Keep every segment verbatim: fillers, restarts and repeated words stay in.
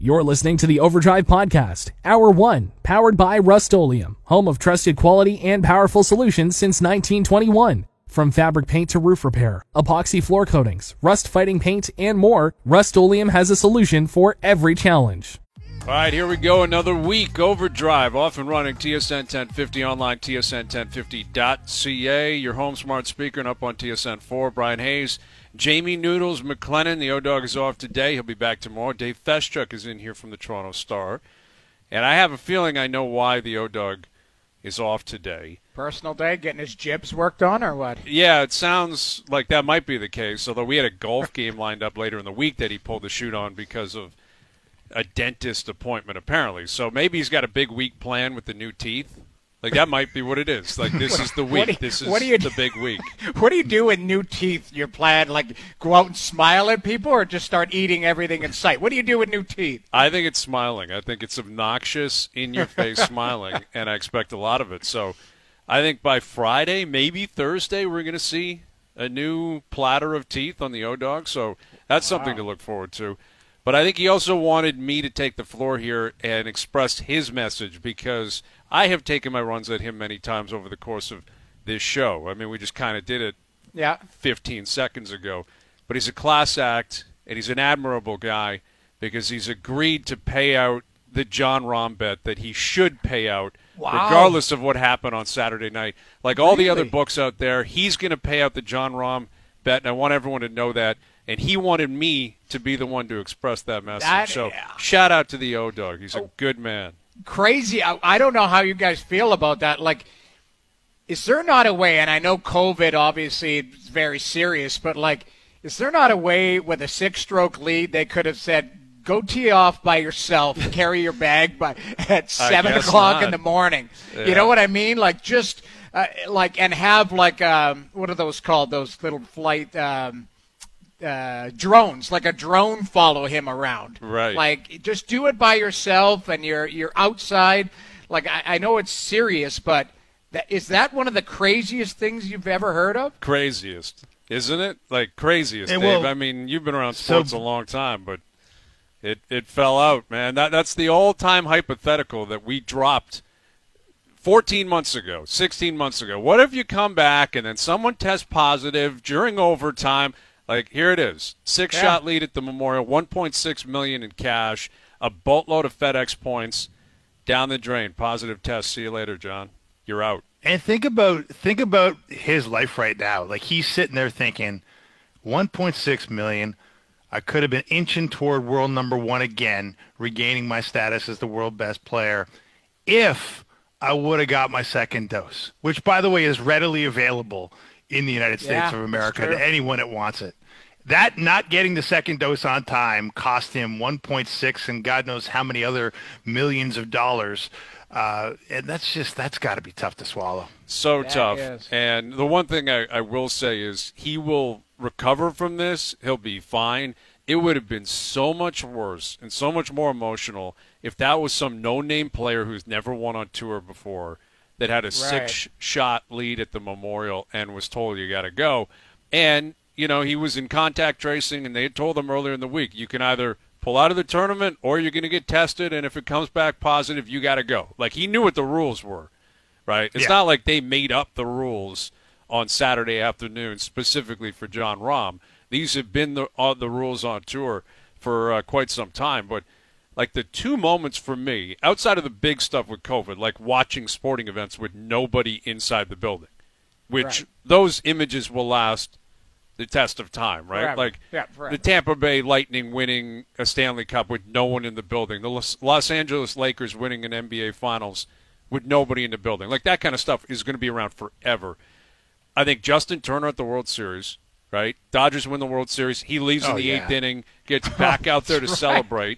You're listening to the Overdrive Podcast, Hour one, powered by Rust-Oleum, home of trusted quality and powerful solutions since nineteen twenty-one. From fabric paint to roof repair, epoxy floor coatings, rust-fighting paint, and more, Rust-Oleum has a solution for every challenge. All right, here we go. Another week. Overdrive, off and running. T S N ten fifty online, T S N ten fifty dot C A. Your home smart speaker and up on T S N four. Brian Hayes, Jamie Noodles McLennan. The O-Dog is off today. He'll be back tomorrow. Dave Feschuk is in here from the Toronto Star. And I have a feeling I know why the O-Dog is off today. Personal day, getting his jibs worked on or what? Yeah, it sounds like that might be the case, although we had a golf game lined up later in the week that he pulled the shoot on because of a dentist appointment, apparently. So maybe he's got a big week planned with the new teeth. Like, that might be what it is. Like, this is the week. You, this is what do you, the big week. What do you do with new teeth? Your plan, like, go out and smile at people or just start eating everything in sight? What do you do with new teeth? I think it's smiling. I think it's obnoxious, in-your-face smiling, and I expect a lot of it. So I think by Friday, maybe Thursday, we're going to see a new platter of teeth on the O-Dog. So that's wow. something to look forward to. But I think he also wanted me to take the floor here and express his message because I have taken my runs at him many times over the course of this show. I mean, we just kind of did it yeah. fifteen seconds ago. But he's a class act, and he's an admirable guy because he's agreed to pay out the Jon Rahm bet that he should pay out wow. regardless of what happened on Saturday night. Like all really? the other books out there, he's going to pay out the Jon Rahm bet, and I want everyone to know that. And he wanted me to be the one to express that message. That, so yeah. shout out to the O-Dog. He's a oh, good man. Crazy. I, I don't know how you guys feel about that. Like, is there not a way, and I know COVID obviously is very serious, but, like, is there not a way with a six-stroke lead they could have said, go tee off by yourself, carry your bag by at seven o'clock not. in the morning? Yeah. You know what I mean? Like, just, uh, like, and have, like, um, what are those called? Those little flight um, – Uh, drones, like a drone follow him around. Right. Like, just do it by yourself and you're you're outside. Like, I, I know it's serious, but that, is that one of the craziest things you've ever heard of? Craziest, isn't it? Like, craziest, it Dave. will, I mean, you've been around sports so, a long time, but it, it fell out, man. That That's the all-time hypothetical that we dropped fourteen months ago, sixteen months ago. What if you come back and then someone tests positive during overtime? Like, here it is. Six-shot yeah. lead at the Memorial, one point six million dollars in cash, a boatload of FedEx points down the drain. Positive test. See you later, John. You're out. And think about think about his life right now. Like, he's sitting there thinking, one point six million dollars, I could have been inching toward world number one again, regaining my status as the world best player, if I would have got my second dose, which, by the way, is readily available in the United States yeah, of America to anyone that wants it. That not getting the second dose on time cost him one point six and God knows how many other millions of dollars. Uh, and that's just, that's got to be tough to swallow. So that tough. Is. And the one thing I, I will say is he will recover from this. He'll be fine. It would have been so much worse and so much more emotional if that was some no-name player who's never won on tour before that had a right. six-shot lead at the Memorial and was told you got to go. And, you know, he was in contact tracing, and they had told him earlier in the week, you can either pull out of the tournament or you're going to get tested, and if it comes back positive, you got to go. Like, he knew what the rules were, right? It's yeah. not like they made up the rules on Saturday afternoon specifically for Jon Rahm. These have been the, uh, the rules on tour for uh, quite some time, but like the two moments for me, outside of the big stuff with COVID, like watching sporting events with nobody inside the building, which right. those images will last the test of time, right? Forever. Like yeah, the Tampa Bay Lightning winning a Stanley Cup with no one in the building, the Los, Los Angeles Lakers winning an N B A Finals with nobody in the building. Like that kind of stuff is going to be around forever. I think Justin Turner at the World Series, right? Dodgers win the World Series. He leaves oh, in the yeah. eighth inning, gets back oh, out there to right. celebrate.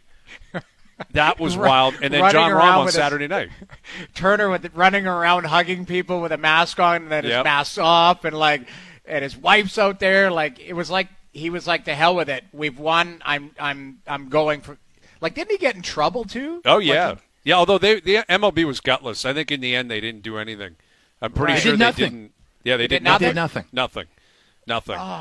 That was Run, wild. And then Jon Rahm on Saturday his, night. Turner with running around hugging people with a mask on and then his yep. mask's off and like and his wife's out there. Like it was like he was like the hell with it. We've won. I'm I'm I'm going for like didn't he get in trouble too? Oh yeah. Like, yeah, although they the M L B was gutless. I think in the end they didn't do anything. I'm pretty right. sure they did they nothing. didn't. Yeah, they, they did, did nothing. nothing. Nothing. Nothing. Oh,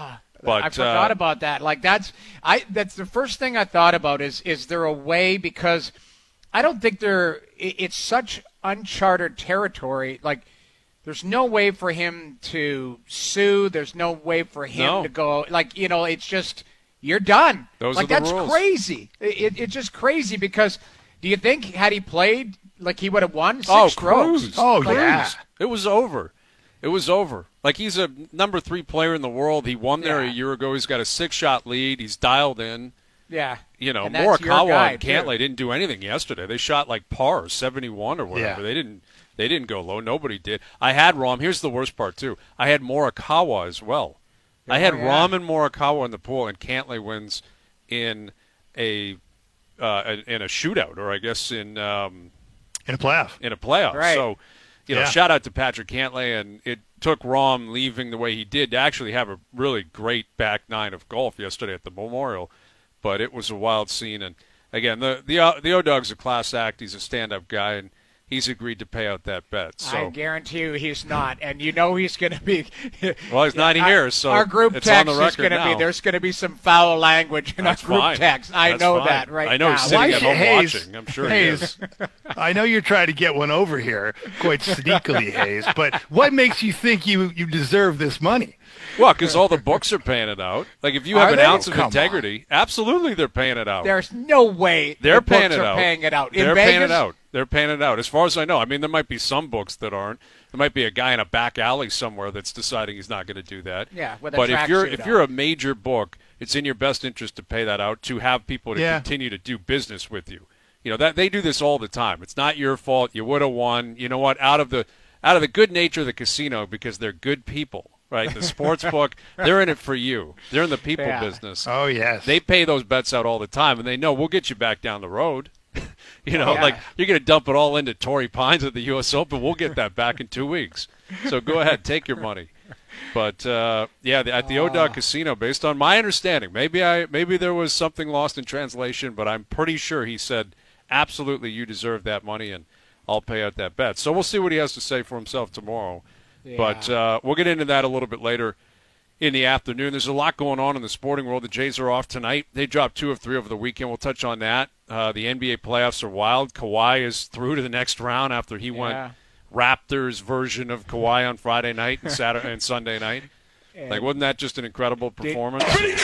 But I forgot uh, about that. Like that's I that's the first thing I thought about is is there a way, because I don't think there it, it's such uncharted territory. Like there's no way for him to sue. There's no way for him No. to go. Like you know, it's just you're done. Those like are the that's rules. crazy. It, it's just crazy because do you think had he played like he would have won six oh, strokes? Cruz. Oh, Cruz. yeah. It was over. It was over. Like he's a number three player in the world. He won there Yeah. a year ago. He's got a six-shot lead. He's dialed in. Yeah. You know, And that's your Morikawa guy, and too. Cantlay didn't do anything yesterday. They shot like par, seventy-one or whatever. Yeah. They didn't. They didn't go low. Nobody did. I had Rahm. Here's the worst part too. I had Morikawa as well. I had Oh, yeah. Rahm and Morikawa in the pool, and Cantlay wins in a uh, in a shootout, or I guess in um, In a playoff. in a playoff. Right. So, you know, Yeah. shout out to Patrick Cantlay, and it took Rahm leaving the way he did to actually have a really great back nine of golf yesterday at the Memorial. But it was a wild scene, and again, the the uh, the O-Dog's a class act. He's a stand-up guy, and he's agreed to pay out that bet. I So, guarantee you he's not, and you know he's going to be. well, he's not Our- here, so our group it's text on the is record going to now. be there's going to be some foul language in That's our group fine. text. I That's know fine. that right I know now. he's sitting Why at should home Hayes- watching. I'm sure Hayes, he is. I know you're trying to get one over here, quite sneakily, Hayes. But what makes you think you you deserve this money? Well, because all the books are paying it out. Like, if you have Are an they? ounce of Come on. integrity, absolutely they're paying it out. There's no way They're the paying books it are out. paying it out. In They're Vegas, paying it out. They're paying it out. As far as I know. I mean, there might be some books that aren't. There might be a guy in a back alley somewhere that's deciding he's not going to do that. Yeah, with a but if you're tracksuit if on. you're a major book, it's in your best interest to pay that out, to have people to Yeah. continue to do business with you. You know, that they do this all the time. It's not your fault. You would have won. You know what? Out of the out of the good nature of the casino, because they're good people, right? The sports book, they're in it for you. They're in the people Yeah. business. Oh yes, They pay those bets out all the time, and they know we'll get you back down the road. you know, Yeah. like you're going to dump it all into Torrey Pines at the U S Open. We'll get that back in two weeks. So go ahead, take your money. But uh, yeah, the, at the O-Dog Casino, based on my understanding, maybe I maybe there was something lost in translation, but I'm pretty sure he said, absolutely, you deserve that money, and I'll pay out that bet. So we'll see what he has to say for himself tomorrow. But uh, we'll get into that a little bit later in the afternoon. There's a lot going on in the sporting world. The Jays are off tonight. They dropped two of three over the weekend. We'll touch on that. Uh, the N B A playoffs are wild. Kawhi is through to the next round after he Yeah. went Raptors version of Kawhi on Friday night and Saturday and Sunday night. Like, wasn't that just an incredible performance? Did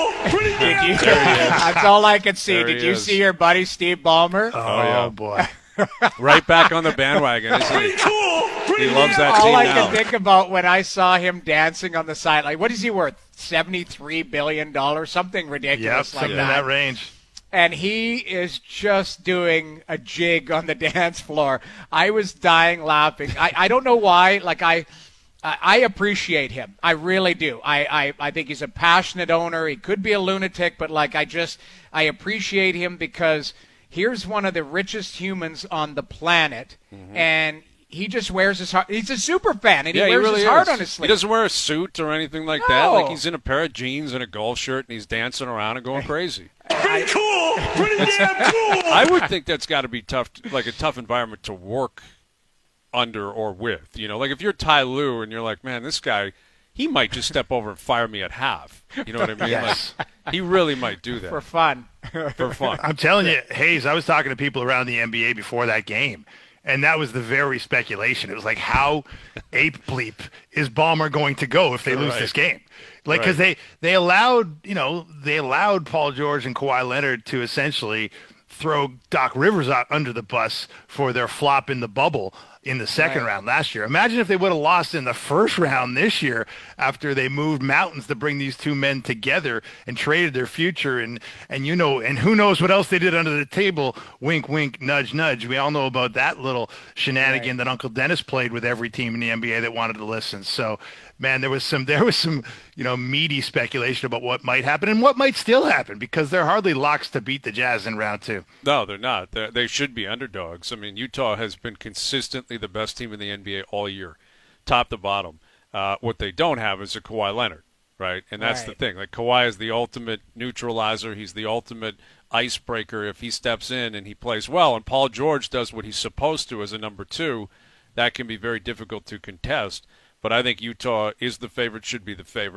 you, that's all I could see. There Did he you is. see your buddy Steve Ballmer? oh, yeah. boy. Right back on the bandwagon, isn't he? He loves that all team I now. could think about when I saw him dancing on the sideline. What is he worth? Seventy-three billion dollars, something Yep, ridiculous like something in that. that range. And he is just doing a jig on the dance floor. I was dying laughing. I, I don't know why. Like I, I I appreciate him. I really do. I, I, I think he's a passionate owner. He could be a lunatic, but like I just I appreciate him because here's one of the richest humans on the planet, and he just wears his heart. He's a super fan, and Yeah, he wears really his heart is. on his sleeve. He doesn't wear a suit or anything like that. Like, No. he's in a pair of jeans and a golf shirt, and he's dancing around and going crazy. Pretty cool. Pretty damn cool. I would think that's got to be tough, like a tough environment to work under or with. You know, like if you're Ty Lue and you're like, man, this guy, he might just step over and fire me at half. You know what I mean? Yes. Like, he really might do that for fun. for fun. I'm telling you, Hayes, I was talking to people around the N B A before that game, and that was the very speculation. It was like, how ape bleep is Ballmer going to go if they lose Right. this game? Like, because Right. they, they allowed, you know, they allowed Paul George and Kawhi Leonard to essentially throw Doc Rivers out under the bus for their flop in the bubble in the second Right. round last year. Imagine if they would have lost in the first round this year after they moved mountains to bring these two men together and traded their future and and you know and who knows what else they did under the table. Wink, wink, nudge, nudge. We all know about that little shenanigan Right. that Uncle Dennis played with every team in the N B A that wanted to listen. So, man, there was some there was some you know meaty speculation about what might happen and what might still happen because they're hardly locks to beat the Jazz in round two. No, they're not. They're, they should be underdogs. I mean, Utah has been consistently the best team in the N B A all year, top to bottom. Uh, what they don't have is a Kawhi Leonard, right? And that's the Right. thing. Like, Kawhi is the ultimate neutralizer. He's the ultimate icebreaker if he steps in and he plays well. And Paul George does what he's supposed to as a number two. That can be very difficult to contest. But I think Utah is the favorite, should be the favorite.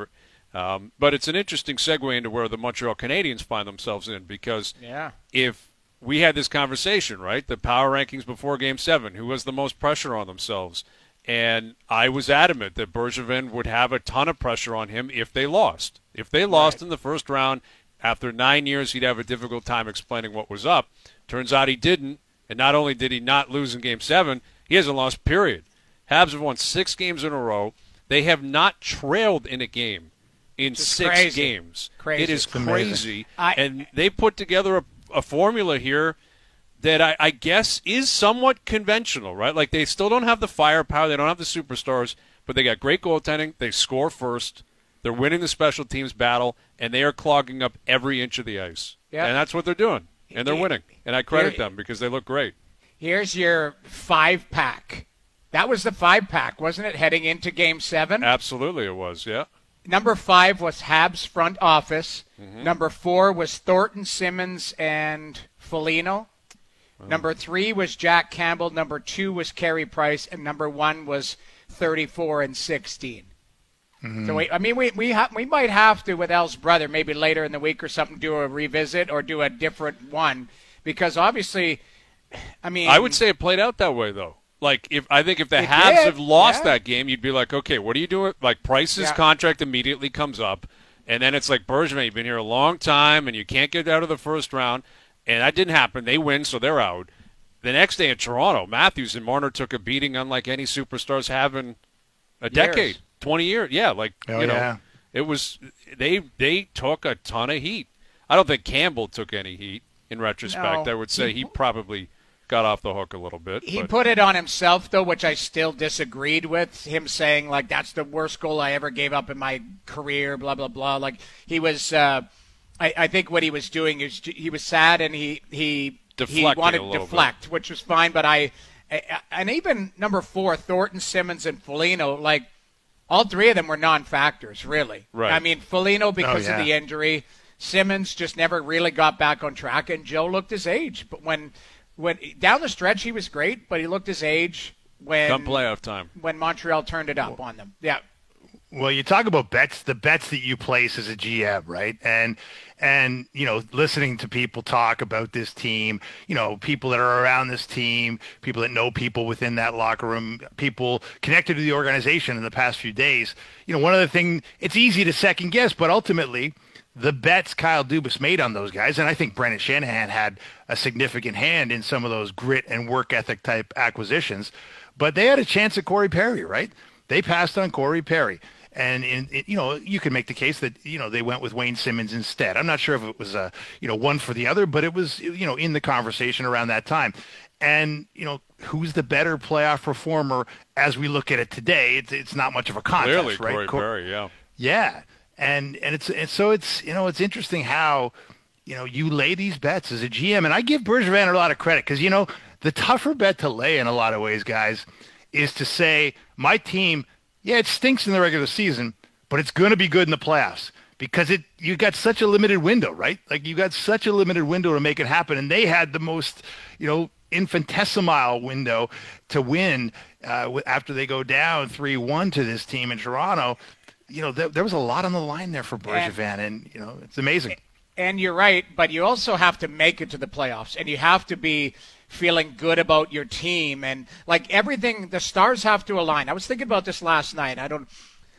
Um, but it's an interesting segue into where the Montreal Canadiens find themselves in, because Yeah. if we had this conversation, right, the power rankings before Game seven, who has the most pressure on themselves? And I was adamant that Bergevin would have a ton of pressure on him if they lost. If they lost Right. in the first round, after nine years, he'd have a difficult time explaining what was up. Turns out he didn't, and not only did he not lose in Game seven, he hasn't lost, period. Habs have won six games in a row. They have not trailed in a game in Just six crazy. games. Crazy. It is It's amazing. crazy. I- and they put together a, a formula here that I, I guess is somewhat conventional, right? Like, they still don't have the firepower. They don't have the superstars, but they got great goaltending. They score first. They're winning the special teams battle, and they are clogging up every inch of the ice. Yeah. And that's what they're doing. And they're winning. And I credit Here- them because they look great. Here's your five-pack. That was the five-pack, wasn't it, heading into Game seven? Absolutely it was, yeah. Number five was Habs front office. Mm-hmm. Number four was Thornton, Simmons, and Foligno. Number three was Jack Campbell. Number two was Carey Price. And number one was thirty-four and sixteen. Mm-hmm. So, we, I mean, we we, ha- we might have to, with El's brother, maybe later in the week or something, do a revisit or do a different one. Because obviously, I mean. I would say it played out that way, though. Like, if I think if the It Habs did, have lost yeah. that game, you'd be like, okay, what are you doing? Like, Price's Yeah. contract immediately comes up, and then it's like, Bergevin, you've been here a long time, and you can't get out of the first round, and that didn't happen. They win, so they're out. The next day in Toronto, Matthews and Marner took a beating unlike any superstars have in a decade, twenty years. Yeah, like, Oh, you know, yeah. it was they they took a ton of heat. I don't think Campbell took any heat in retrospect. No. I would say he probably got off the hook a little bit. He but. put it on himself, though, which I still disagreed with. Him saying, like, that's the worst goal I ever gave up in my career, blah, blah, blah. Like, he was, uh, I, I think what he was doing is he was sad and he, he, he Deflecting wanted a to little deflect, which was fine. But I, I, and even number four, Thornton, Simmons, and Foligno, like, all three of them were non-factors, really. Right. I mean, Foligno because Oh, yeah. of the injury. Simmons just never really got back on track, and Joe looked his age. But when when down the stretch, he was great, but he looked his age when Come playoff time. when Montreal turned it up on them. Yeah, Well, you talk about bets, the bets that you place as a G M, right? And and you know, listening to people talk about this team, you know, people that are around this team, people that know people within that locker room, people connected to the organization in the past few days. You know, one of the things, it's easy to second guess, but ultimately the bets Kyle Dubas made on those guys, and I think Brendan Shanahan had a significant hand in some of those grit and work ethic type acquisitions, but they had a chance at Corey Perry, right? They passed on Corey Perry. And, in, in, you know, you can make the case that, you know, they went with Wayne Simmons instead. I'm not sure if it was, a, you know, one for the other, but it was, you know, in the conversation around that time. And, you know, who's the better playoff performer as we look at it today? It's, it's not much of a contest, Clearly, right? Corey Cor- Perry, yeah. Yeah. And, and it's, and so it's, you know, it's interesting how, you know, you lay these bets as a G M. And I give Bergevin a lot of credit because, you know, the tougher bet to lay in a lot of ways, guys, is to say my team, yeah, it stinks in the regular season, but it's going to be good in the playoffs because it you got such a limited window, right? Like you got such a limited window to make it happen, and they had the most, you know, infinitesimal window to win uh, after they go down three one to this team in Toronto. You know, there, there was a lot on the line there for Bergevin, and you know, it's amazing. and you're right, but you also have to make it to the playoffs, and you have to be feeling good about your team, and like everything, the stars have to align. I was thinking about this last night. I don't.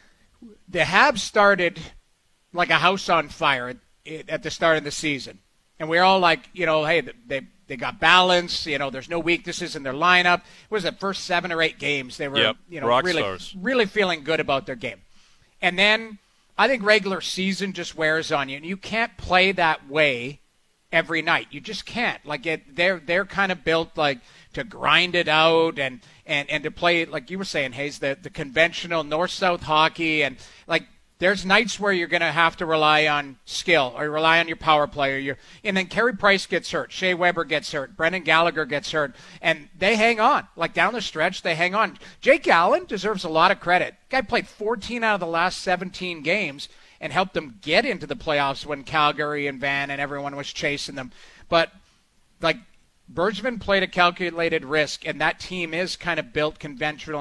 The Habs started like a house on fire at, at the start of the season, and we're all like, you know, hey, they they got balance. You know, there's no weaknesses in their lineup. It was the first seven or eight games they were, Yep, you know, rock really stars. really feeling good about their game, and then I think regular season just wears on you, and you can't play that way every night. You just can't. Like it, they're they're kind of built like to grind it out and and and to play like you were saying, Hayes, the the conventional north-south hockey, and like there's nights where you're going to have to rely on skill or rely on your power play, or your and then Carey Price gets hurt, Shea Weber gets hurt, Brendan Gallagher gets hurt, and they hang on. Like down the stretch, they hang on. Jake Allen deserves a lot of credit. Guy played fourteen out of the last seventeen games and helped them get into the playoffs when Calgary and Van and everyone was chasing them. But, like, Bergevin played a calculated risk, and that team is kind of built conventional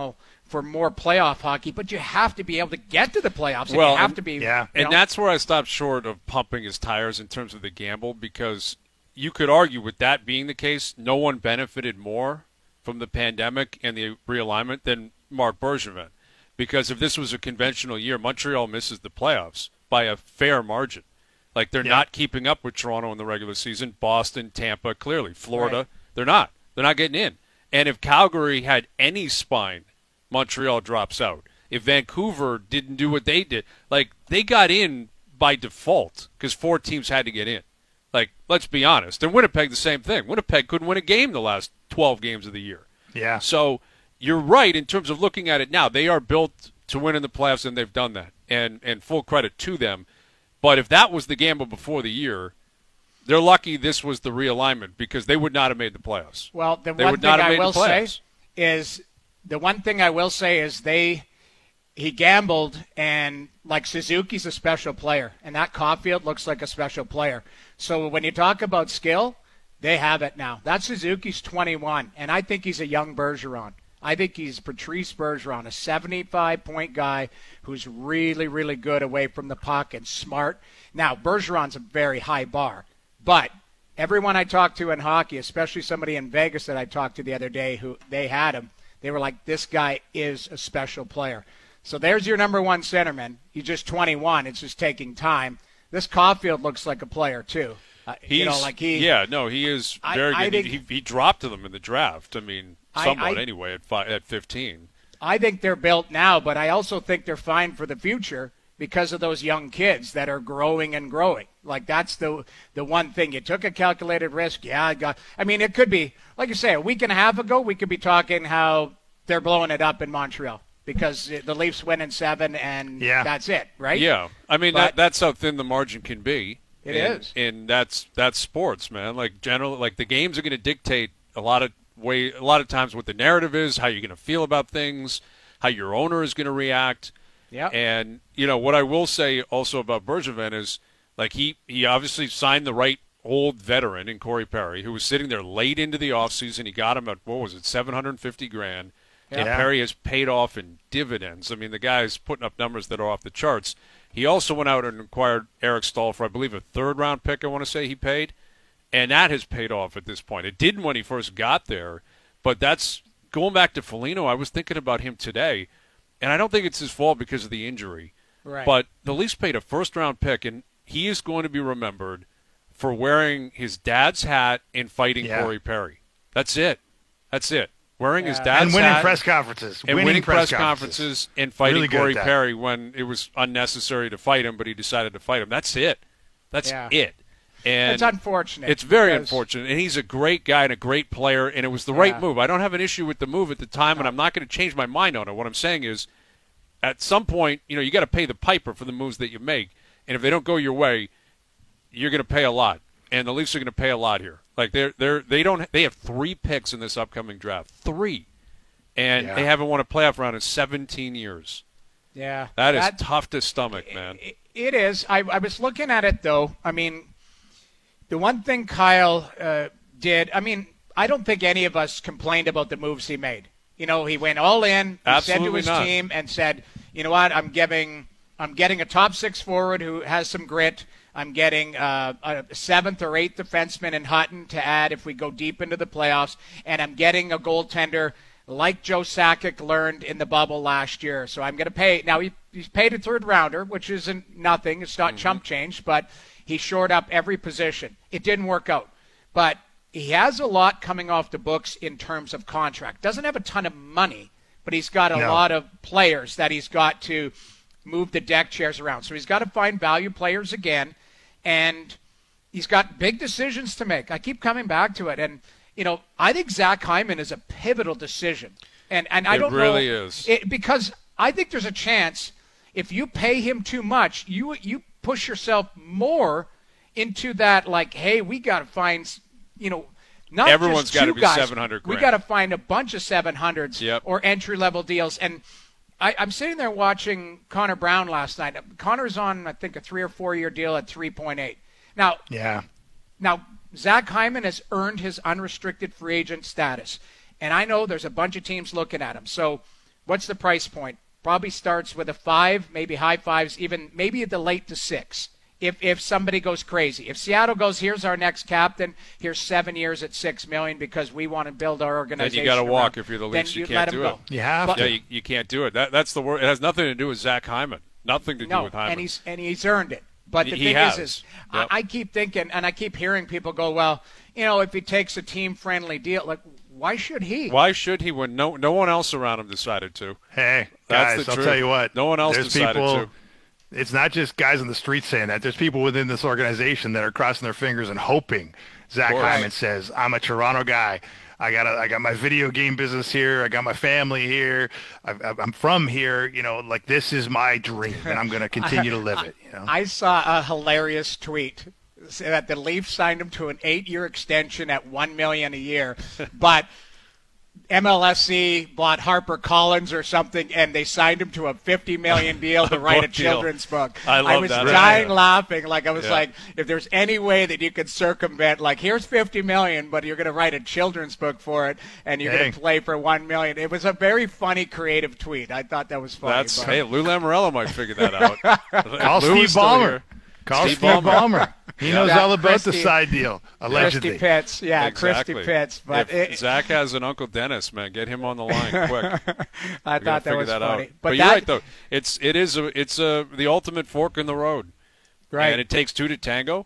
for more playoff hockey, but you have to be able to get to the playoffs. And Well, you have and- to be, yeah. you And know, that's where I stopped short of pumping his tires in terms of the gamble, because you could argue with that being the case, no one benefited more from the pandemic and the realignment than Marc Bergevin. Because if this was a conventional year, Montreal misses the playoffs by a fair margin. Like, they're Yeah. not keeping up with Toronto in the regular season. Boston, Tampa, clearly. Florida, Right. they're not. They're not getting in. And if Calgary had any spine, Montreal drops out. If Vancouver didn't do what they did, like, they got in by default because four teams had to get in. Like, let's be honest. And Winnipeg, the same thing. Winnipeg couldn't win a game the last twelve games of the year. Yeah. So you're right in terms of looking at it now. They are built to win in the playoffs, and they've done that. And and full credit to them. But if that was the gamble before the year, they're lucky this was the realignment, because they would not have made the playoffs. well, the They one would thing not have I made the will say playoffs. is the one thing I will say is they he gambled, and like Suzuki's a special player, and that Caulfield looks like a special player. So when you talk about skill, they have it now. That Suzuki's twenty-one, and I think he's a young Bergeron. I think he's Patrice Bergeron, a seventy-five point guy who's really, really good away from the puck and smart. Now, Bergeron's a very high bar, but everyone I talked to in hockey, especially somebody in Vegas that I talked to the other day who they had him, they were like, this guy is a special player. So there's your number one centerman. He's just twenty-one. It's just taking time. This Caulfield looks like a player, too. Uh, He's, you know, like he, yeah, no, he is I- very I good. think- he, he dropped to them in the draft. I mean, I- somewhat I- anyway at five, at fifteen. I think they're built now, but I also think they're fine for the future because of those young kids that are growing and growing. Like, that's the the one thing. You took a calculated risk. Yeah, I got. I mean, it could be, like you say, a week and a half ago, we could be talking how they're blowing it up in Montreal because the Leafs win in seven, and Yeah. that's it, right? Yeah, I mean, But- that, that's how thin the margin can be. It and, is. and that's that's sports, man. Like, generally, like the games are going to dictate a lot of way, a lot of times what the narrative is, how you're going to feel about things, how your owner is going to react. Yeah. And you know what I will say also about Bergevin is, like, he he obviously signed the right old veteran in Corey Perry, who was sitting there late into the offseason. He got him at, what was it, seven hundred fifty grand. And Yeah. Perry has paid off in dividends. I mean, the guy's putting up numbers that are off the charts. He also went out and acquired Eric Stahl for, I believe, a third-round pick, I want to say he paid. And that has paid off at this point. It didn't when he first got there, but that's going back to Foligno. I was thinking about him today, and I don't think it's his fault because of the injury. Right. But the Leafs paid a first-round pick, and he is going to be remembered for wearing his dad's hat and fighting Yeah. Corey Perry. That's it. That's it. Wearing his Yeah. dad's and winning hat press conferences. and winning, press, conferences. and fighting Really good Corey at that. Perry when it was unnecessary to fight him, but he decided to fight him. That's it. That's Yeah. it. And It's unfortunate. It's very because- unfortunate. And he's a great guy and a great player, and it was the right Yeah. move. I don't have an issue with the move at the time, and I'm not going to change my mind on it. What I'm saying is, at some point, you know, you got to pay the piper for the moves that you make. And if they don't go your way, you're going to pay a lot. And the Leafs are going to pay a lot here. Like they're they're they don't they have three picks in this upcoming draft. Three. And Yeah. they haven't won a playoff round in seventeen years. Yeah. That is tough to stomach, man. It- It is. I, I was looking at it, though. I mean, the one thing Kyle uh, did, I mean, I don't think any of us complained about the moves he made. You know, he went all in. He said to Absolutely his not. team and said, you know what, I'm giving, I'm getting a top six forward who has some grit. I'm getting uh, a seventh or eighth defenseman in Hutton to add if we go deep into the playoffs. And I'm getting a goaltender like Joe Sakic learned in the bubble last year. So I'm going to pay. Now, he, he's paid a third rounder, which isn't nothing. It's not chump change, but he shored up every position. It didn't work out. But he has a lot coming off the books in terms of contract. Doesn't have a ton of money, but he's got a No. lot of players that he's got to move the deck chairs around. So he's got to find value players again, and he's got big decisions to make. I keep coming back to it. And, you know, I think Zach Hyman is a pivotal decision. And and I It don't really know, is. It, because I think there's a chance if you pay him too much, you you push yourself more into that, like, hey, we got to find, you know, not Everyone's just gotta two be guys. seven hundred We grand. got to find a bunch of seven hundreds Yep. or entry level deals. And I, I'm sitting there watching Connor Brown last night. Connor's on, I think, a three or four year deal at three point eight. Now, Yeah. now, Zach Hyman has earned his unrestricted free agent status. And I know there's a bunch of teams looking at him. So What's the price point? Probably starts with a five, maybe high fives, even maybe the late to six. If if somebody goes crazy, if Seattle goes, here's our next captain, here's seven years at six million because we want to build our organization. Then you got to walk around, if you're the Leafs. You you can't do it. go. You have but, to. Yeah, you, you can't do it. That that's the word. It has nothing to do with Zach Hyman. Nothing to do no, with Hyman. and he's and he's earned it. But the he thing has. is, is Yep. I, I keep thinking, and I keep hearing people go, well, you know, if he takes a team-friendly deal, like, why should he? Why should he when no no one else around him decided to? Hey, That's guys, the I'll truth. tell you what. No one else there's decided people, to. It's not just guys on the street saying that. There's people within this organization that are crossing their fingers and hoping Zach course. Hyman says, I'm a Toronto guy. I got a, I got my video game business here. I got my family here. I, I'm from here. You know, like this is my dream, and I'm going to continue to live it. You know? I saw a hilarious tweet that the Leafs signed him to an eight-year extension at one million dollars a year, but M L S C bought Harper Collins or something, and they signed him to a fifty million dollars deal to write a book deal. children's book. I love I was that. dying Yeah. laughing. Like I was Yeah. like, if there's any way that you could circumvent, like here's fifty million dollars, but you're going to write a children's book for it, and you're Dang. going to play for one million dollars. It was a very funny, creative tweet. I thought that was funny. That's but- hey, Lou Lamoriello might figure that out. Call Lou is Steve still Ballmer. here. Call Steve Steve Ballmer. Ballmer. He knows Yeah, all about the Christy- side deal, allegedly. Christy Pitts, yeah, Exactly. Christy Pitts. But if it, Zach has an Uncle Dennis, man, get him on the line quick. I We gotta thought that figure was that funny. out. But, But, that, you're right though. It's it is a it's a the ultimate fork in the road. right? And it takes two to tango.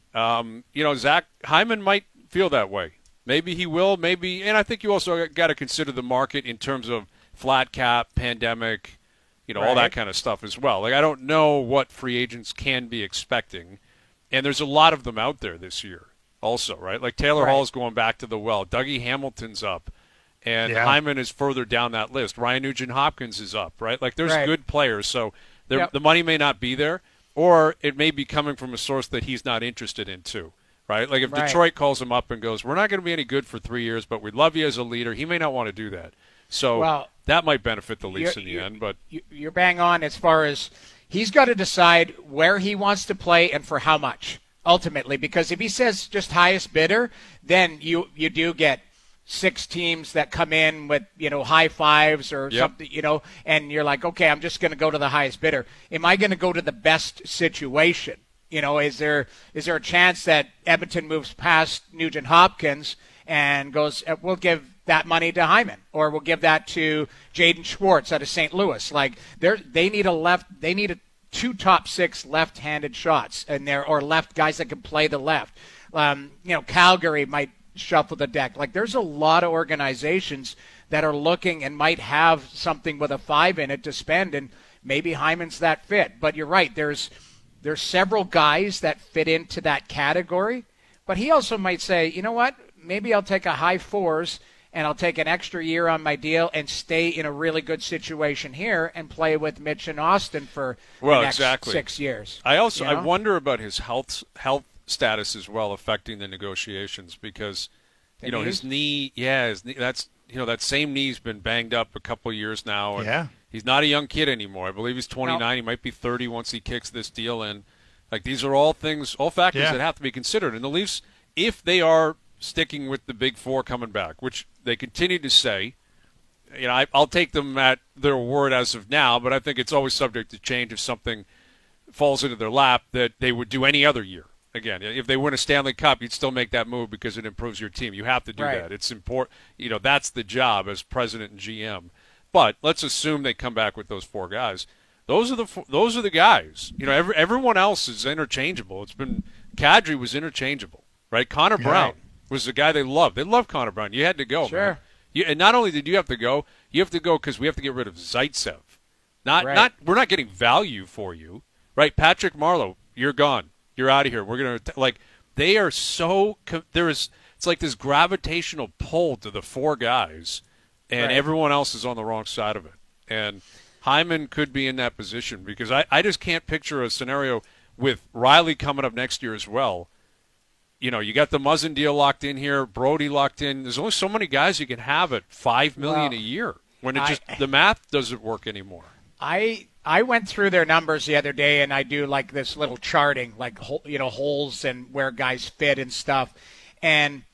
Um, you know, Zach Hyman might feel that way. Maybe he will. Maybe, and I think you also got to consider the market in terms of flat cap, pandemic, you know, all Right. that kind of stuff as well. Like I don't know what free agents can be expecting, and there's a lot of them out there this year. Also, right? Like Taylor Right. Hall's going back to the well. Dougie Hamilton's up. And Yeah. Hyman is further down that list. Ryan Nugent-Hopkins is up, right? Like there's Right. good players, so there- Yep. the money may not be there, or it may be coming from a source that he's not interested in too, right? Like if Right. Detroit calls him up and goes, we're not going to be any good for three years, but we'd love you as a leader, he may not want to do that. So Well, that might benefit the Leafs You're- in the you're- end, but you- you're bang on as far as he's got to decide where he wants to play and for how much ultimately. Because if he says just highest bidder, then you you do get six teams that come in with you know high fives or Yep. something, you know, and you're like, okay, I'm just going to go to the highest bidder. Am I going to go to the best situation? You know, is there is there a chance that Edmonton moves past Nugent Hopkins and goes, uh, we'll give that money to Hyman, or we'll give that to Jaden Schwartz out of Saint Louis? Like they they need a left, they need a two top six left-handed shots, and there or left guys that can play the left. Um, you know, Calgary might shuffle the deck. Like there's a lot of organizations that are looking and might have something with a five in it to spend, and maybe Hyman's that fit. But you're right. There's there's several guys that fit into that category, but he also might say, you know what? Maybe I'll take a high fours and I'll take an extra year on my deal and stay in a really good situation here and play with Mitch and Austin for Well, the next exactly. six years. I also you I know? wonder about his health health status as well affecting the negotiations because The you know knees? his knee, yeah, his knee, that's you know that same knee's been banged up a couple years now. And Yeah. he's not a young kid anymore. I believe he's twenty-nine. He might be thirty once he kicks this deal in. Like these are all things, all factors Yeah. that have to be considered. And the Leafs, if they are sticking with the big four coming back, which they continue to say, you know, I, I'll take them at their word as of now, but I think it's always subject to change if something falls into their lap that they would do any other year. Again, if they win a Stanley Cup, you'd still make that move because it improves your team. You have to do Right. that. It's important. You know, that's the job as president and G M. But let's assume they come back with those four guys. Those are the four, those are the guys. You know, every, everyone else is interchangeable. It's been Kadri was interchangeable, right? Connor Brown Right. was the guy they loved. They loved Connor Brown. You had to go, Sure. man. You, and not only did you have to go, you have to go because we have to get rid of Zaitsev. Not, Right. not. We're not getting value for you, right? Patrick Marleau, you're gone. You're out of here. We're gonna like. They are so. There is. It's like this gravitational pull to the four guys, and Right. everyone else is on the wrong side of it. And Hyman could be in that position because I, I just can't picture a scenario with Riley coming up next year as well. You know, you got the Muzzin deal locked in here, Brody locked in. There's only so many guys you can have at five million Well, a year when it I- just the math doesn't work anymore. I I went through their numbers the other day, and I do like this little charting, like hol- you know holes and where guys fit and stuff. And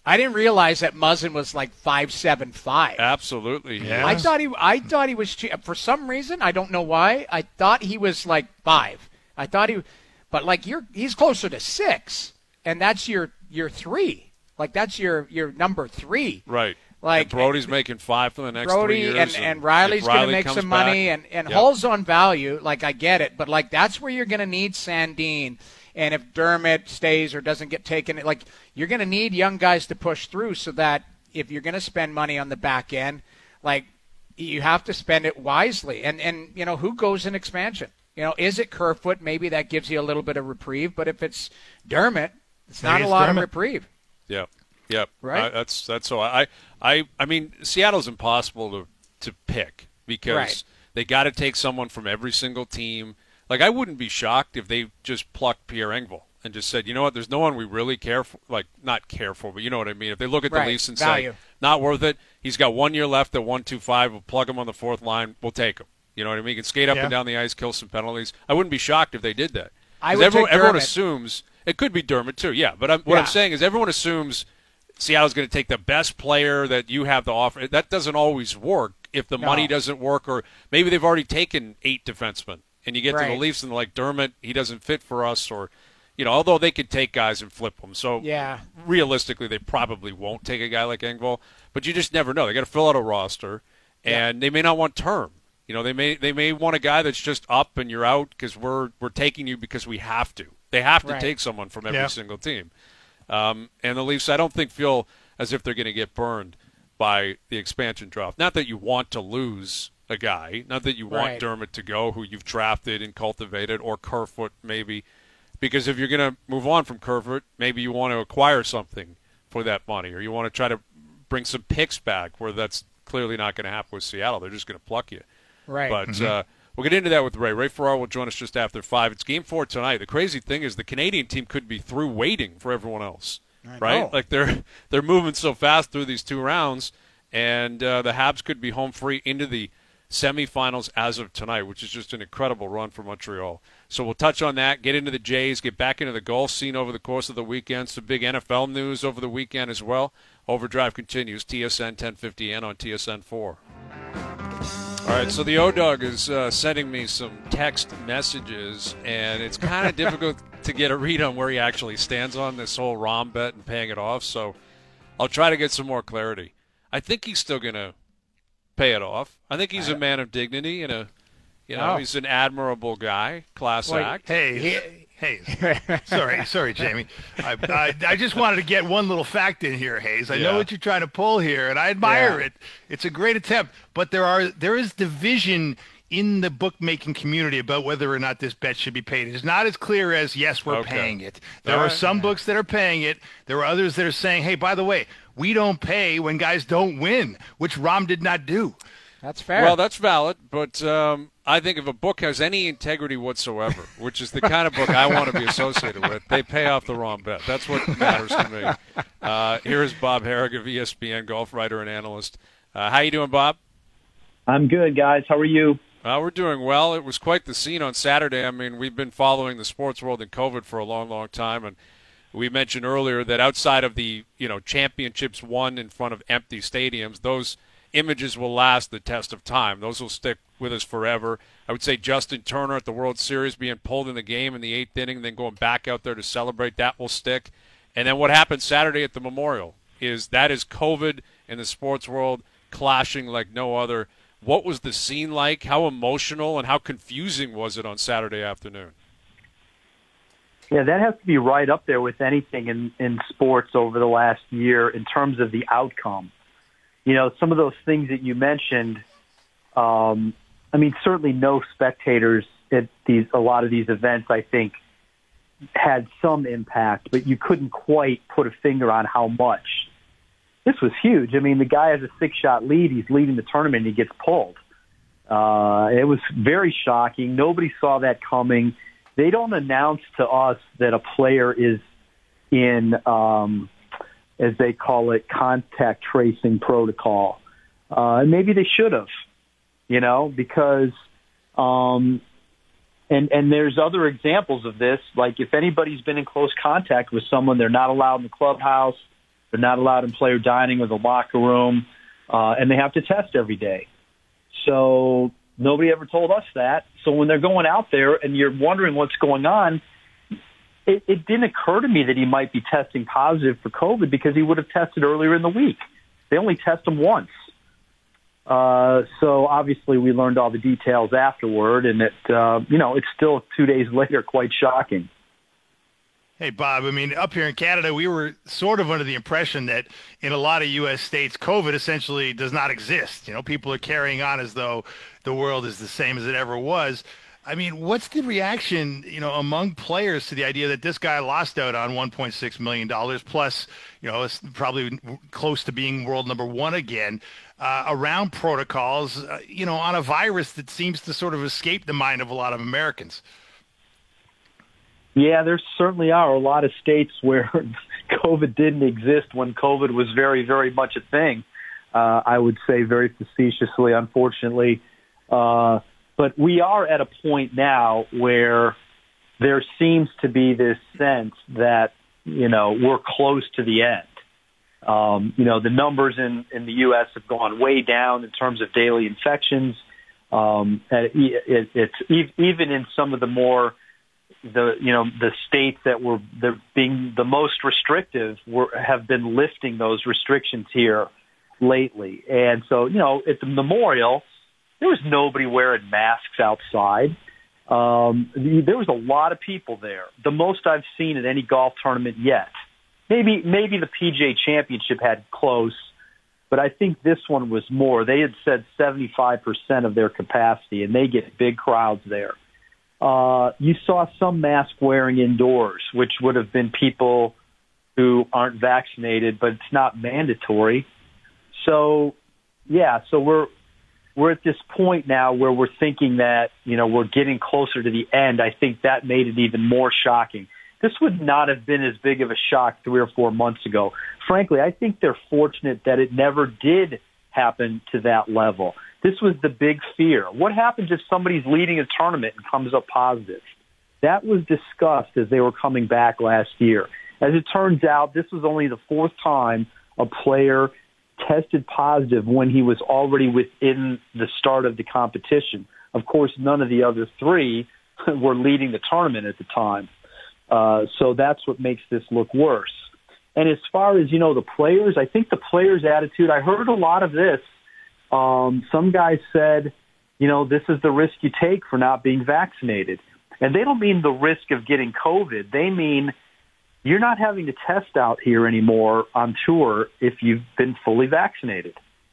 I didn't realize that Muzzin was like five seven five. Absolutely. Yeah. I thought he I thought he was for some reason, I don't know why. I thought he was like five. I thought he but like you're he's closer to six, and that's your your three. Like that's your your number three. Right. Like and Brody's making five for the next Brody three years. and, and Riley's Riley going to make comes some money, back, and, and yep. Hull's on value. Like, I get it, but, like, that's where you're going to need Sandin. And if Dermott stays or doesn't get taken, like, you're going to need young guys to push through so that if you're going to spend money on the back end, like, you have to spend it wisely. And, and you know, who goes in expansion? You know, is it Kerfoot? Maybe that gives you a little bit of reprieve. But if it's Dermott, it's not Maybe a it's lot Dermott. of reprieve. Yeah. Yep. Right? I, that's that's so I I I mean Seattle's impossible to to pick because Right. they got to take someone from every single team. Like I wouldn't be shocked if they just plucked Pierre Engvall and just said, you know what, there's no one we really care for, like not care for, but you know what I mean. If they look at the Right. Leafs and Value. say not worth it, he's got one year left at one two five. We'll plug him on the fourth line. We'll take him. You know what I mean? He can skate up Yeah. and down the ice, kill some penalties. I wouldn't be shocked if they did that. I 'Cause would everyone, take everyone Dermott. assumes it could be Dermott too. Yeah, but I'm, what Yeah. I'm saying is everyone assumes Seattle's going to take the best player that you have to offer. That doesn't always work if the No. money doesn't work, or maybe they've already taken eight defensemen, and you get to the Right. Leafs and they're like, Dermott, he doesn't fit for us, or, you know, although they could take guys and flip them. So Yeah. realistically, they probably won't take a guy like Engvall, but you just never know. They got to fill out a roster, and they may not want term. You know, they may they may want a guy that's just up and you're out because we're we're taking you because we have to. They have to Right. take someone from every Yeah. single team. Um, and the Leafs, I don't think, feel as if they're going to get burned by the expansion draft. Not that you want to lose a guy, not that you want Right. Dermott to go, who you've drafted and cultivated, or Kerfoot maybe, because if you're going to move on from Kerfoot, maybe you want to acquire something for that money, or you want to try to bring some picks back, where that's clearly not going to happen with Seattle. They're just going to pluck you. Right. But uh, we'll get into that with Ray. Ray Ferraro will join us just after five. It's game four tonight. The crazy thing is the Canadian team could be through waiting for everyone else, right? know. Like they're they're moving so fast through these two rounds, and uh, the Habs could be home free into the semifinals as of tonight, which is just an incredible run for Montreal. So we'll touch on that, get into the Jays, get back into the golf scene over the course of the weekend. Some big N F L news over the weekend as well. Overdrive continues, T S N ten fifty N on T S N four. All right, so the O-Dog is uh, sending me some text messages, and it's kind of difficult to get a read on where he actually stands on this whole Rom bet and paying it off, so I'll try to get some more clarity. I think he's still going to pay it off. I think he's a man of dignity and a, you know, Oh. he's an admirable guy, class Well, act. Hey, hey, sorry, sorry, Jamie. I, I I just wanted to get one little fact in here, Hayes. I Yeah. know what you're trying to pull here, and I admire Yeah. it. It's a great attempt, but there are there is division in the bookmaking community about whether or not this bet should be paid. It's not as clear as yes, we're Okay. paying it. There All are right. some books that are paying it. There are others that are saying, hey, by the way, we don't pay when guys don't win, which Rom did not do. That's fair. Well, that's valid, but um, I think if a book has any integrity whatsoever, which is the kind of book I want to be associated with, they pay off the wrong bet. That's what matters to me. Uh, here is Bob Herrig of E S P N, golf writer and analyst. Uh, how you doing, Bob? I'm good, guys. How are you? Uh, we're doing well. It was quite the scene on Saturday. I mean, we've been following the sports world in COVID for a long, long time, and we mentioned earlier that outside of the, you know, championships won in front of empty stadiums, those images will last the test of time. Those will stick with us forever. I would say Justin Turner at the World Series being pulled in the game in the eighth inning, then going back out there to celebrate, that will stick. And then what happened Saturday at the Memorial is that is COVID in the sports world clashing like no other. What was the scene like? How emotional and how confusing was it on Saturday afternoon? Yeah, that has to be right up there with anything in, in sports over the last year in terms of the outcome. You know, some of those things that you mentioned, um, I mean, certainly no spectators at these a lot of these events, I think, had some impact, but you couldn't quite put a finger on how much. This was huge. I mean, the guy has a six-shot lead. He's leading the tournament, and he gets pulled. Uh, it was very shocking. Nobody saw that coming. They don't announce to us that a player is in, um, as they call it, contact tracing protocol. Uh, and maybe they should have, you know, because um, and and there's other examples of this. Like if anybody's been in close contact with someone, they're not allowed in the clubhouse. They're not allowed in player dining or the locker room, uh, and they have to test every day. So nobody ever told us that. So when they're going out there and you're wondering what's going on, it, it didn't occur to me that he might be testing positive for COVID because he would have tested earlier in the week. They only test him once. Uh, so obviously we learned all the details afterward, and it, uh, you know, it's still two days later quite shocking. Hey, Bob, I mean, up here in Canada, we were sort of under the impression that in a lot of U S states, COVID essentially does not exist. You know, people are carrying on as though the world is the same as it ever was. I mean, what's the reaction, you know, among players to the idea that this guy lost out on one point six million dollars plus, you know, it's probably close to being world number one again, uh, around protocols, uh, you know, on a virus that seems to sort of escape the mind of a lot of Americans? Yeah, there certainly are a lot of states where COVID didn't exist when COVID was very, very much a thing. Uh, I would say very facetiously, unfortunately. Uh, but we are at a point now where there seems to be this sense that, you know, we're close to the end. Um, you know, the numbers in, in the U S have gone way down in terms of daily infections. Um, and it, it, it's even in some of the more the you know the states that were the, being the most restrictive were have been lifting those restrictions here lately. And so, you know, at the Memorial, there was nobody wearing masks outside. Um, there was a lot of people there, the most I've seen at any golf tournament yet. Maybe maybe the P G A Championship had close, but I think this one was more. They had said seventy-five percent of their capacity, and they get big crowds there. Uh, you saw some mask wearing indoors, which would have been people who aren't vaccinated, but it's not mandatory. So, yeah, so we're we're at this point now where we're thinking that, you know, we're getting closer to the end. I think that made it even more shocking. This would not have been as big of a shock three or four months ago. Frankly, I think they're fortunate that it never did happen to that level. This was the big fear. What happens if somebody's leading a tournament and comes up positive? That was discussed as they were coming back last year. As it turns out, this was only the fourth time a player tested positive when he was already within the start of the competition. Of course, none of the other three were leading the tournament at the time. Uh, so that's what makes this look worse. And as far as, you know, the players, I think the players' attitude, I heard a lot of this. Um, some guys said, you know, this is the risk you take for not being vaccinated. And they don't mean the risk of getting COVID. They mean you're not having to test out here anymore on tour if you've been fully vaccinated.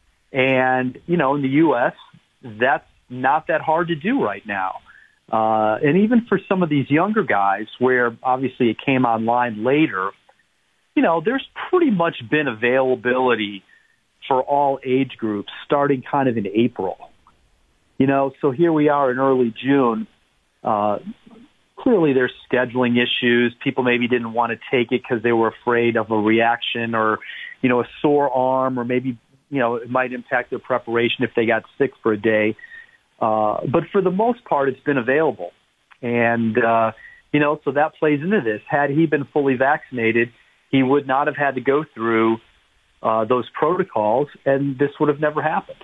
And, you know, in the U S, that's not that hard to do right now. Uh, and even for some of these younger guys where obviously it came online later, you know, there's pretty much been availability for all age groups starting kind of in April. You know, so here we are in early June. Uh, clearly there's scheduling issues. People maybe didn't want to take it because they were afraid of a reaction or, you know, a sore arm, or maybe, you know, it might impact their preparation if they got sick for a day. Uh, but for the most part, it's been available. And, uh, you know, so that plays into this. Had he been fully vaccinated, he would not have had to go through Uh, those protocols, and this would have never happened.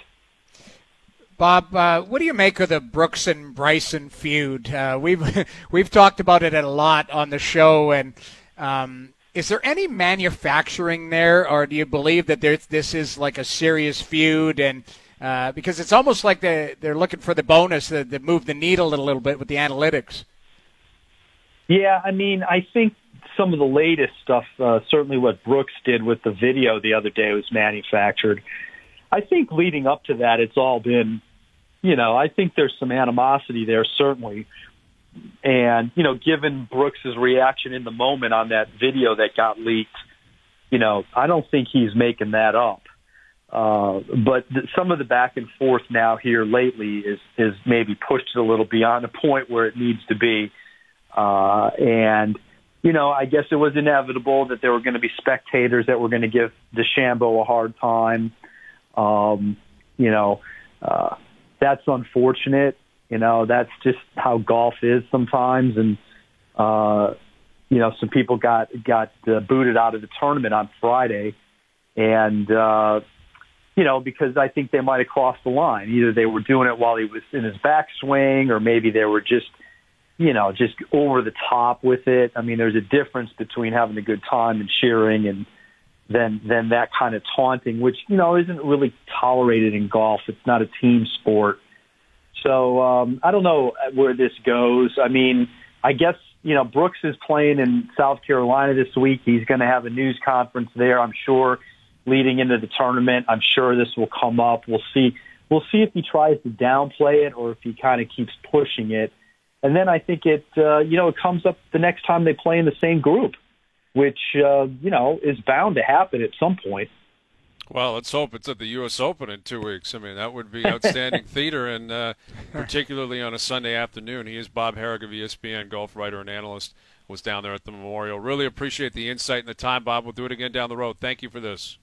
Bob, uh, what do you make of the Brooks and Bryson feud? Uh, we've we've talked about it a lot on the show, and um, is there any manufacturing there, or do you believe that there, this is like a serious feud? And uh, because it's almost like they they're looking for the bonus that, that move the needle a little bit with the analytics. Yeah, I mean, I think some of the latest stuff, uh, certainly what Brooks did with the video the other day, was manufactured. I think leading up to that, it's all been, you know, I think there's some animosity there, certainly. And, you know, given Brooks's reaction in the moment on that video that got leaked, you know, I don't think he's making that up. Uh, but th- some of the back and forth now here lately is, is maybe pushed it a little beyond the point where it needs to be. Uh, and, you know, I guess it was inevitable that there were going to be spectators that were going to give DeChambeau a hard time. Um, you know, uh, that's unfortunate. You know, that's just how golf is sometimes. And, uh, you know, some people got, got uh, booted out of the tournament on Friday. And, uh, you know, because I think they might have crossed the line. Either they were doing it while he was in his backswing, or maybe they were just, you know, just over the top with it. I mean, there's a difference between having a good time and cheering and then then that kind of taunting, which, you know, isn't really tolerated in golf. It's not a team sport. So um, I don't know where this goes. I mean, I guess, you know, Brooks is playing in South Carolina this week. He's going to have a news conference there, I'm sure, leading into the tournament. I'm sure this will come up. We'll see. We'll see if he tries to downplay it or if he kind of keeps pushing it. And then I think it, uh, you know, it comes up the next time they play in the same group, which, uh, you know, is bound to happen at some point. Well, let's hope it's at the U S Open in two weeks. I mean, that would be outstanding theater, and uh, particularly on a Sunday afternoon. He is Bob Harig of E S P N, golf writer and analyst, was down there at the Memorial. Really appreciate the insight and the time, Bob. We'll do it again down the road. Thank you for this.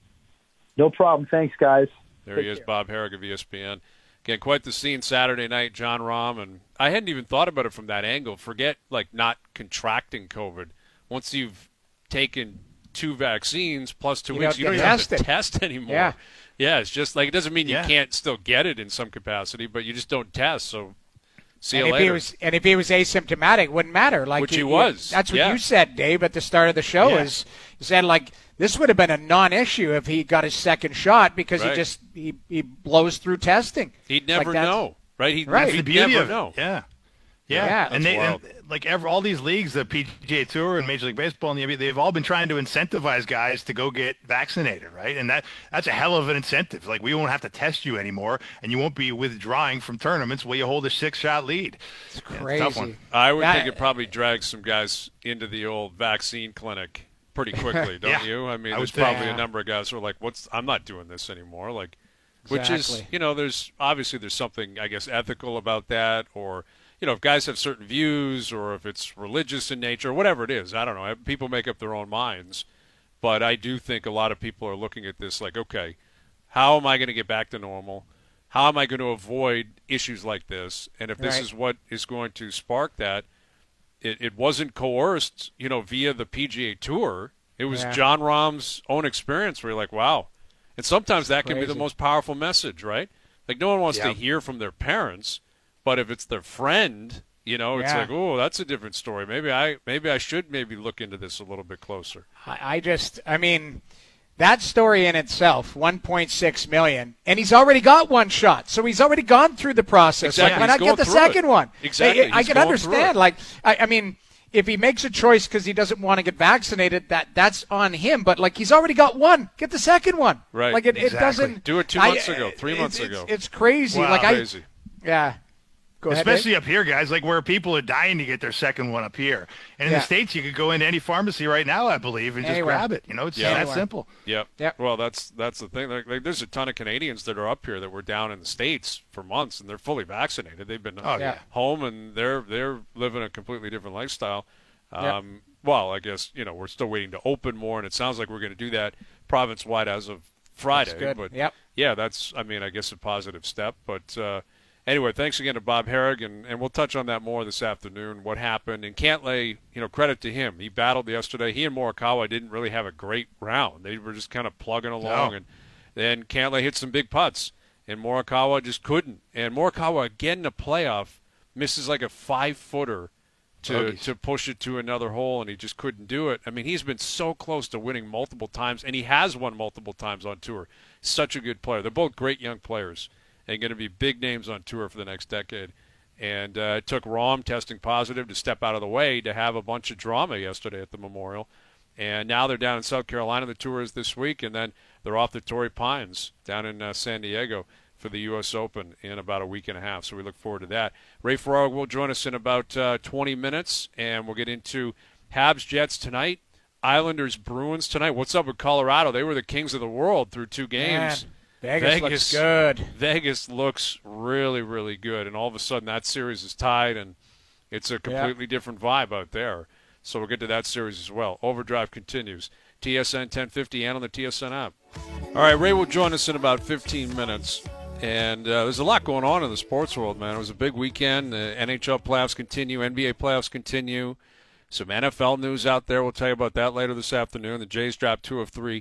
No problem. Thanks, guys. There Take he is, care. Bob Harig of E S P N. Again, quite the scene Saturday night, John Rahm, and I hadn't even thought about it from that angle. Forget, like, not contracting COVID. Once you've taken two vaccines plus two You weeks, don't you don't get even have to tested. test anymore. Yeah. Yeah, it's just like, it doesn't mean you Yeah. can't still get it in some capacity, but you just don't test, so see and you if he later. was and if he was asymptomatic, it wouldn't matter. Like Which you- he you- was, That's what yeah. you said, Dave, at the start of the show. Yeah. Is you said like this would have been a non-issue if he got his second shot because Right. he just he, he blows through testing. He'd It's like never that's- know, right? He'd, Right. That's the he'd beauty never of it. know. Yeah. Yeah, Yeah, and that's they wild. and, like every, all these leagues, the P G A Tour and Major League Baseball and the N B A, they've all been trying to incentivize guys to go get vaccinated, right? And that that's a hell of an incentive. Like, we won't have to test you anymore, and you won't be withdrawing from tournaments where you hold a six-shot lead. It's Yeah, crazy. tough one. I would That- think it probably drags some guys into the old vaccine clinic pretty quickly, don't Yeah, you? I mean, I there's would think. probably Yeah. a number of guys who are like, "What's? I'm not doing this anymore." Like, which is, Exactly. you know, there's obviously there's something, I guess, ethical about that, or you know, if guys have certain views, or if it's religious in nature, whatever it is, I don't know. People make up their own minds, but I do think a lot of people are looking at this like, okay, how am I going to get back to normal? How am I going to avoid issues like this? And if this Right. is what is going to spark that, it, it wasn't coerced, you know, via the P G A Tour. It was Yeah. John Rahm's own experience where you're like, wow. And sometimes that can be the Crazy. most powerful message, right? Like, no one wants to Yeah. hear from their parents, but if it's their friend, you know, it's Yeah. like, oh, that's a different story. Maybe I maybe I should maybe look into this a little bit closer. I, I just, I mean, that story in itself, one point six million, and he's already got one shot, so he's already gone through the process. Exactly. Like, why He's not going get the through second it. one? Exactly. I, I He's can going understand. through it. Like, I, I mean, if he makes a choice because he doesn't want to get vaccinated, that that's on him. But like, he's already got one. Get the second one. Right. Like, it, it Exactly. doesn't Do it two I- months ago, three it's- months it's, ago. It's crazy. Wow. like Crazy. I, yeah. Go ahead, Dave. Especially up here, guys, like where people are dying to get their second one up here. And in Yeah. the States, you could go into any pharmacy right now, I believe, and just Anywhere. grab it. You know, it's Yeah. just that Anywhere. simple. Yep. Yep. Well, that's that's the thing. Like, like, there's a ton of Canadians that are up here that were down in the States for months, and they're fully vaccinated. They've been Oh, Yeah. yeah. home, and they're they're living a completely different lifestyle. Yep. Um, Well, I guess, you know, we're still waiting to open more, and it sounds like we're going to do that province-wide as of Friday. That's good. But Yep. yeah, that's, I mean, I guess a positive step. But uh, anyway, thanks again to Bob Harig, and, and we'll touch on that more this afternoon, what happened. And Cantlay, you know, credit to him. He battled yesterday. He and Morikawa didn't really have a great round. They were just kind of plugging along, No. and then Cantlay hit some big putts, and Morikawa just couldn't. And Morikawa, again in the playoff, misses like a five-footer to Bogeys. to push it to another hole, and he just couldn't do it. I mean, he's been so close to winning multiple times, and he has won multiple times on tour. Such a good player. They're both great young players and going to be big names on tour for the next decade. And uh, it took Rahm testing positive to step out of the way to have a bunch of drama yesterday at the Memorial. And now they're down in South Carolina. The tour is this week, and then they're off to Torrey Pines down in uh, San Diego for the U S Open in about a week and a half. So we look forward to that. Ray Ferraro will join us in about uh, twenty minutes, and we'll get into Habs Jets tonight, Islanders Bruins tonight. What's up with Colorado? They were the kings of the world through two games. Man, Vegas, Vegas looks good. Vegas looks really, really good, and all of a sudden that series is tied, and it's a completely different vibe out there. So we'll get to that series as well. Overdrive continues. T S N ten fifty and on the T S N app. All right, Ray will join us in about fifteen minutes. And uh, there's a lot going on in the sports world, man. It was a big weekend. The N H L playoffs continue. N B A playoffs continue. Some N F L news out there. We'll tell you about that later this afternoon. The Jays dropped two of three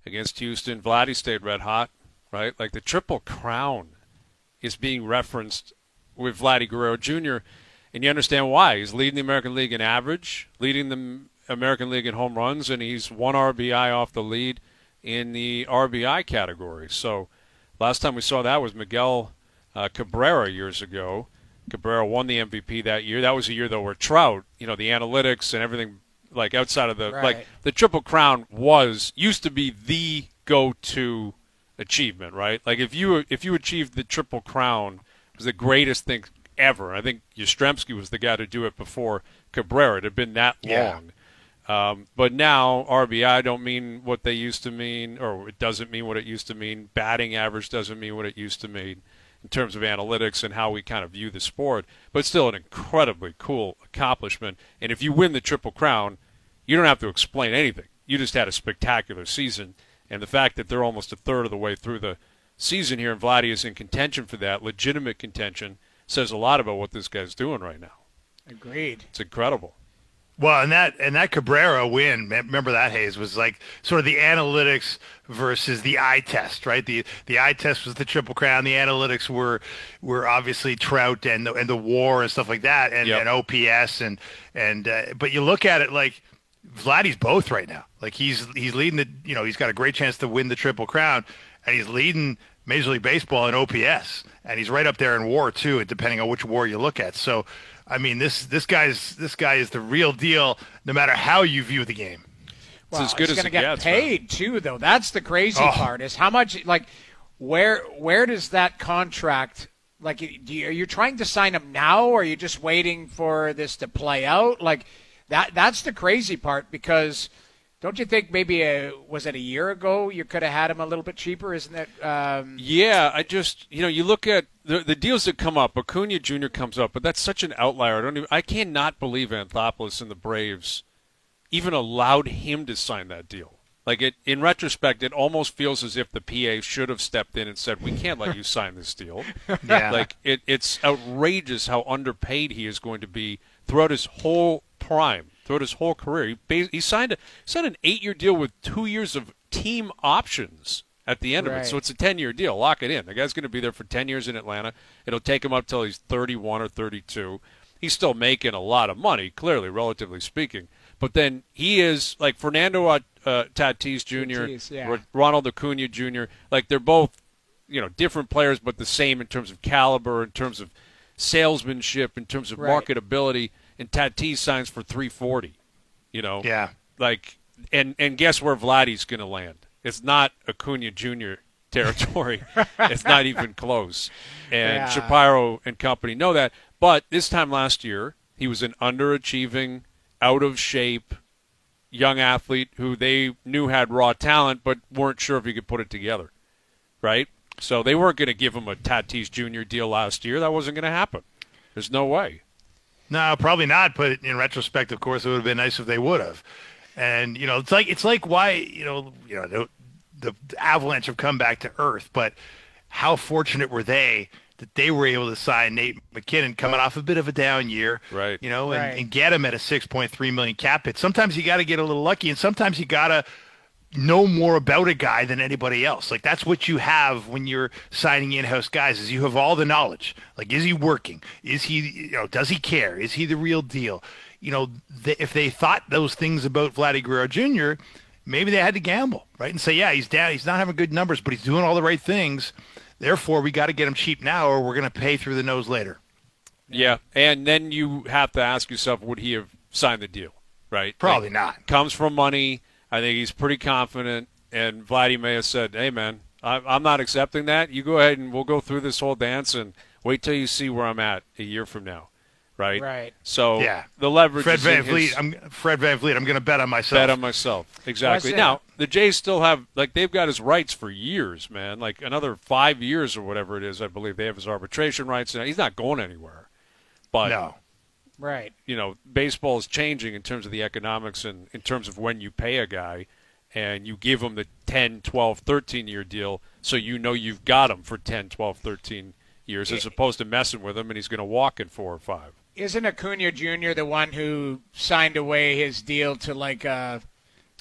against Houston. Vladdy stayed red hot, right? Like the Triple Crown is being referenced with Vladdy Guerrero Junior, and you understand why. He's leading the American League in average, leading the American League in home runs, and he's one R B I off the lead in the R B I category. So last time we saw that was Miguel uh, Cabrera years ago. Cabrera won the M V P that year. That was a year, though, where Trout, you know, the analytics and everything, like outside of the, Right. like the Triple Crown was, used to be the go-to achievement, right? Like if you if you achieved the Triple Crown, it was the greatest thing ever. I think Yastrzemski was the guy to do it before Cabrera. It had been that Yeah. long. Um, but now R B I don't mean what they used to mean, or it doesn't mean what it used to mean. Batting average doesn't mean what it used to mean in terms of analytics and how we kind of view the sport. But still an incredibly cool accomplishment. And if you win the Triple Crown, you don't have to explain anything. You just had a spectacular season. And the fact that they're almost a third of the way through the season here and Vladdy is in contention for that, legitimate contention, says a lot about what this guy's doing right now. Agreed. It's incredible. Well, and that and that Cabrera win, remember that, Hayes, was like sort of the analytics versus the eye test, right? The the eye test was the Triple Crown. The analytics were were obviously Trout and the, and the WAR and stuff like that, and, Yep. and O P S and and uh, but you look at it like Vladdy's both right now. Like he's he's leading the you know he's got a great chance to win the Triple Crown, and he's leading Major League Baseball in O P S, and he's right up there in WAR too, depending on which WAR you look at. So. I mean, this this guy's this guy is the real deal, no matter how you view the game. It's Well, as good he's as going to it get gets, man. paid too, though. That's the crazy Oh. part. Is how much like where where does that contract like? Do you, are you trying to sign him now, or are you just waiting for this to play out? Like that that's the crazy part because. Don't you think maybe a, was it a year ago you could have had him a little bit cheaper? Isn't it? Um, Yeah, I just you know you look at the the deals that come up. Acuna Junior comes up, but that's such an outlier. I don't even, I cannot believe Anthopoulos and the Braves even allowed him to sign that deal. Like it in retrospect, it almost feels as if the P A should have stepped in and said, "We can't let you sign this deal." Yeah. Like it, it's outrageous how underpaid he is going to be throughout his whole prime, throughout his whole career. He, bas- he signed a signed an eight-year deal with two years of team options at the end of Right. it. So it's a ten-year deal. Lock it in. The guy's going to be there for ten years in Atlanta. It'll take him up till he's thirty-one or thirty-two. He's still making a lot of money, clearly, relatively speaking. But then he is like Fernando uh, Tatis Junior, Tatis, yeah. Ro- Ronald Acuna Junior Like they're both, you know, different players, but the same in terms of caliber, in terms of salesmanship, in terms of Right. marketability. And Tatis signs for three forty. You know, Yeah. like, and and guess where Vladdy's going to land? It's not Acuna Junior territory. It's not even close. And Yeah. Shapiro and company know that. But this time last year, he was an underachieving, out of shape young athlete who they knew had raw talent but weren't sure if he could put it together, right? So they weren't going to give him a Tatis Junior deal last year. That wasn't going to happen. There's no way. No, probably not. But in retrospect, of course, it would have been nice if they would have. And you know, it's like it's like why you know you know the, the Avalanche have come back to earth, but how fortunate were they that they were able to sign Nate McKinnon coming off a bit of a down year, Right. You know, and, Right. and get him at a six point three million cap hit. Sometimes you got to get a little lucky, and sometimes you got to know more about a guy than anybody else. Like that's what you have when you're signing in-house guys is you have all the knowledge. Like, is he working? Is he, you know, does he care? Is he the real deal? You know, th- if they thought those things about Vladdy Guerrero Junior, maybe they had to gamble, right? And say, yeah, he's down. He's not having good numbers, but he's doing all the right things. Therefore, we got to get him cheap now or we're going to pay through the nose later. Yeah, and then you have to ask yourself, would he have signed the deal, right? Probably Like, not. Comes from money. I think he's pretty confident, and Vladdy may have said, hey, man, I- I'm not accepting that. You go ahead and we'll go through this whole dance and wait till you see where I'm at a year from now, right? Right. So Yeah. the leverage Fred is Van in Vliet, his I'm Fred Van Vliet. I'm going to bet on myself. bet on myself. Exactly. That's it. Now, the Jays still have, like, they've got his rights for years, man. Like, another five years or whatever it is, I believe. They have his arbitration rights. And he's not going anywhere. But No. right. you know, baseball is changing in terms of the economics and in terms of when you pay a guy and you give him the ten, twelve, thirteen-year deal so you know you've got him for ten, twelve, thirteen years as opposed to messing with him and he's going to walk in four or five. Isn't Acuna Junior the one who signed away his deal to like a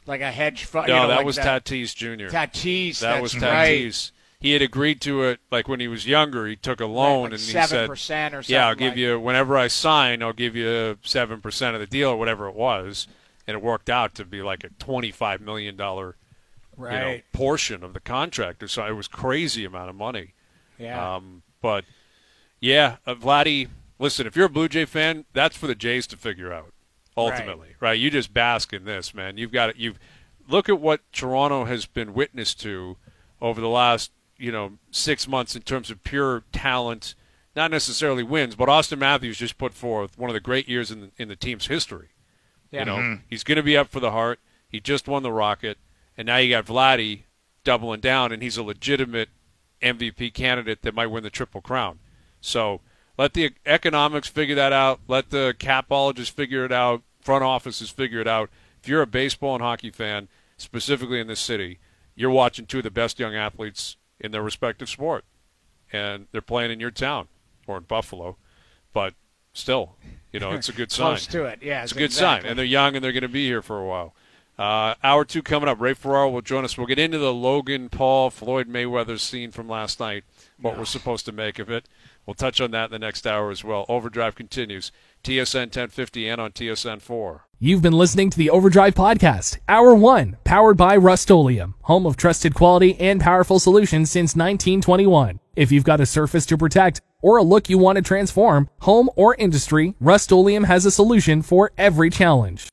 like a hedge fund. No, you know, that like was that. Tatis Junior Tatis. That that's was right. Tatis. He had agreed to it, like when he was younger. He took a loan like and he seven said, percent or something. "Yeah, I'll give like. you whenever I sign, I'll give you seven percent of the deal or whatever it was." And it worked out to be like a twenty-five million dollar, right. you know, portion of the contract. So it was crazy amount of money. Yeah. Um, but yeah, uh, Vladdy. Listen, if you're a Blue Jay fan, that's for the Jays to figure out. Ultimately, right? right? You just bask in this, man. You've got it. You've look at what Toronto has been witness to over the last, you know, six months in terms of pure talent, not necessarily wins, but Austin Matthews just put forth one of the great years in the, in the team's history. Yeah. You know, Mm-hmm. he's going to be up for the Hart. He just won the Rocket, and now you got Vladdy doubling down, and he's a legitimate M V P candidate that might win the Triple Crown. So let the economics figure that out. Let the capologists figure it out. Front offices figure it out. If you're a baseball and hockey fan, specifically in this city, you're watching two of the best young athletes in their respective sport, and they're playing in your town or in Buffalo. But still, you know, it's a good sign. Close to it, yeah. It's a good exactly. sign, and they're young, and they're going to be here for a while. Uh, hour two coming up. Ray Ferraro will join us. We'll get into the Logan Paul, Floyd Mayweather scene from last night, what No. we're supposed to make of it. We'll touch on that in the next hour as well. Overdrive continues. T S N ten fifty and on T S N four. You've been listening to the Overdrive Podcast, Hour one, powered by Rust-Oleum, home of trusted quality and powerful solutions since nineteen twenty-one. If you've got a surface to protect or a look you want to transform, home or industry, Rust-Oleum has a solution for every challenge.